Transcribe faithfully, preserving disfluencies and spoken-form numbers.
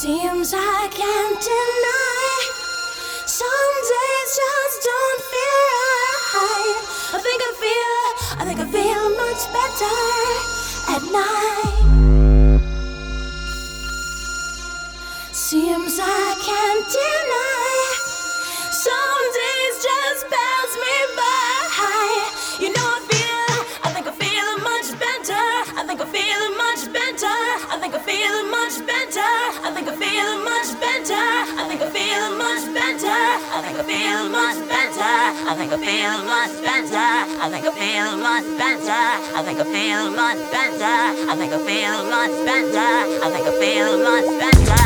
Seems I can't deny. Some days just don't feel right. I think I feel, I think I feel much better at night. Seems I can't deny. Some days just pass me by. You know I feel, I think I feel much better. I think I feel much better. I think I feel much better. I think I feel much better. I think I feel much better. I think I feel much better. I think I feel much better. I think I feel much better. I think I feel much better. I think I feel much better. I think I feel much better.